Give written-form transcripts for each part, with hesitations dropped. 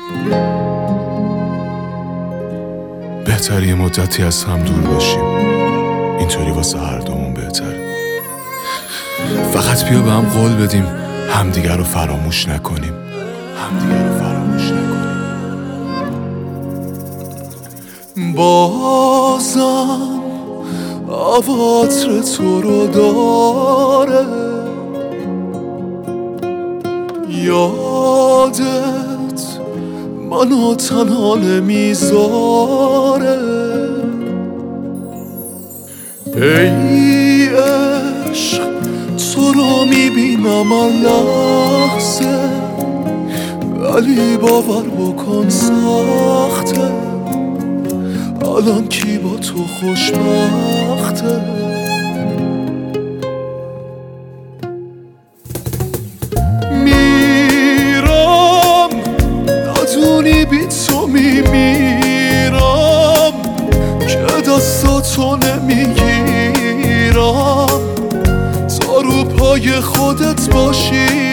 بهتره یه مدتی از هم دور باشیم، اینطوری واسه هر دومون بهتره. فقط بیا به هم قول بدیم همدیگر رو فراموش نکنیم، بازم عواطر تو رو داره، یادت منو تنها نمیذاره. ای عشق تو رو میبینم هر لحظه، ولی باور بکن سخته، الان کی با تو خوشبخته؟ میرم ندونی بی تو میمیرم، که دستاتو نمیگیرم تا رو پای خودت باشی.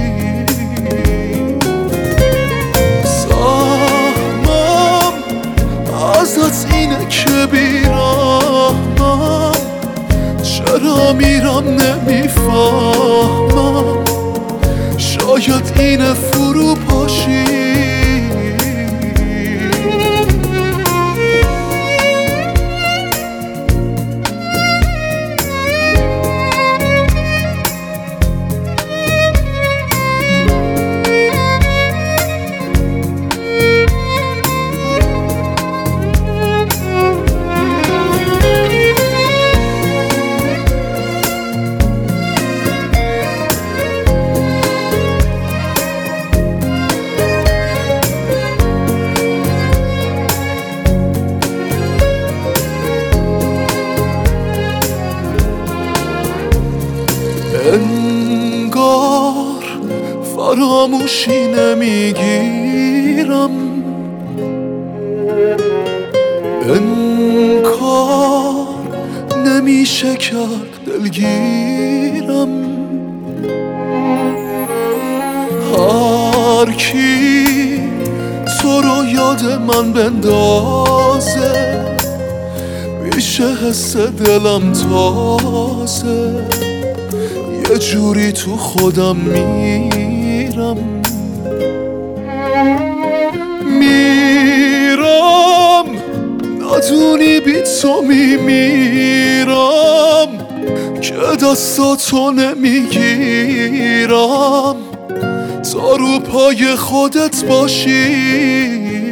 ازت اینه که بیرحمم، چرا میرم نمیفهمم، شاید اینه فرو پاشی. انگار فراموشی نمیگیرم، انکار نمیشه کرد دلگیرم. هر کی تو رو یاد من بندازه، میشه حس دلم تازه، یه جوری تو خودم میرم. ندونی بی تو میمیرم، که دستاتو نمیگیرم تا رو پای خودت باشی.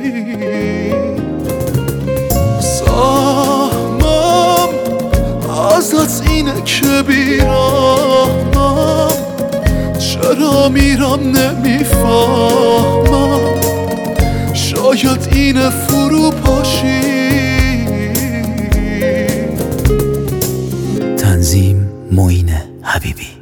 سهمم ازت اینه که بیرحمم، چرا میرم نمیفهمم، شاید اینه فرو پاشی. تنظیم معین حبیبی.